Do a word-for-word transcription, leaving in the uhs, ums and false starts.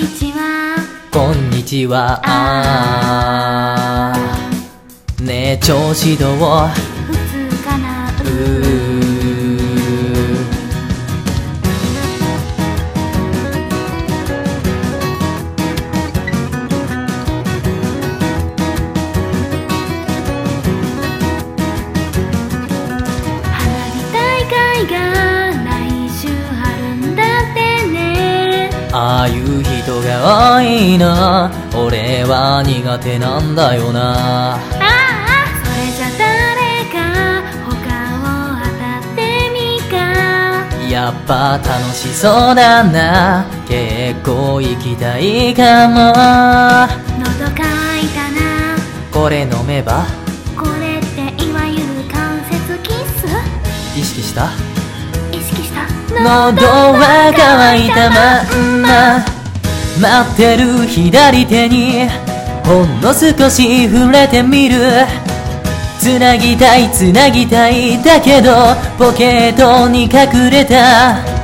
にちはこんにちは。あーねえ調子どう？ 普通かな。 うー花火大会が来週あるんだってね。 ああいう人が多いな。俺は苦手なんだよな。 ああ、それじゃ誰か他を当たってみか。 やっぱ楽しそうだな。結構行きたいかも。 喉かいたな。 これ飲めばこれっていわゆる関節キス。 意識した？ 意識した。 喉は渇いたまんま待ってる左手にほんの少し触れてみる。つなぎたいつなぎたいだけどポケットに隠れた